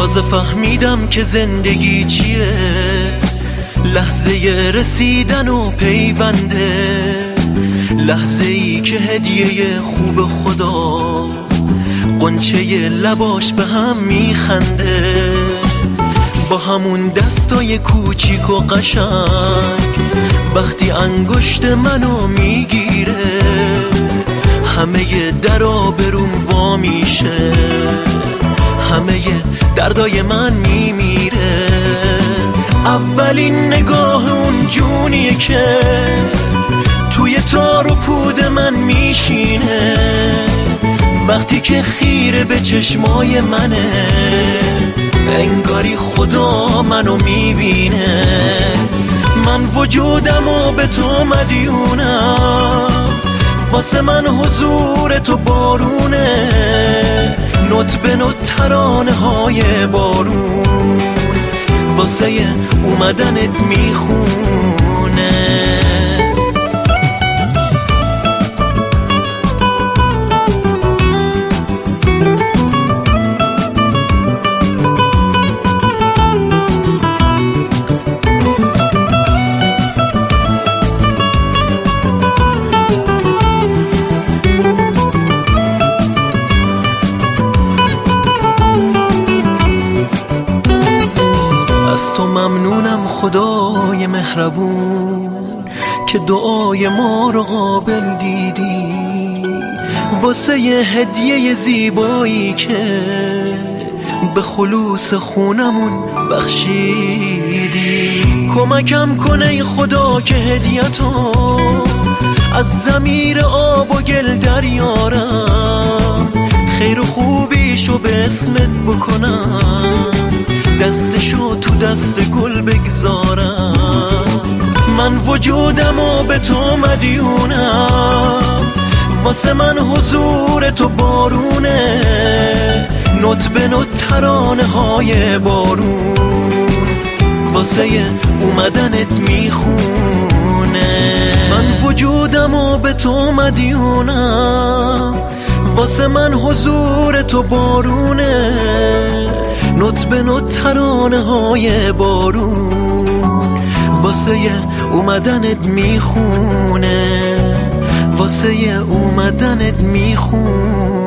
تازه فهمیدم که زندگی چیه، لحظه رسیدن و پیونده، لحظه ای که هدیه خوب خدا قنچه لباش به هم میخنده، با همون دستای کوچیک و قشنگ وقتی انگشت منو میگیره همه درا بروم وا میشه، همه دردای من میمیره. اولین نگاه اون جونیه که توی تار و پود من میشینه، وقتی که خیره به چشمای منه انگاری خدا منو میبینه. من وجودمو به تو مدیونم، واسه من حضور تو بارونه، نوت به نوت ترانه های بارون واسه اومدنت میخونه. ممنونم خدای مهربون که دعای ما رو قابل دیدی، واسه یه هدیه زیبایی که به خلوص خونمون بخشیدی. کمکم کنه ای خدا که هدیه‌تو از ضمیر آب و گل دریارم، خیر و خوبیشو به اسمت بکنم، دستشو تو دست گل بگذارم. من وجودمو به تو مدیونم، واسه من حضور تو بارونه، نوت به نوت ترانه های بارون واسه اومدنت میخونه. من وجودمو به تو مدیونم، واسه من حضور تو بارونه، نوت به نوت ترانه های بارون واسه اومدنت میخونه، واسه اومدنت میخونه.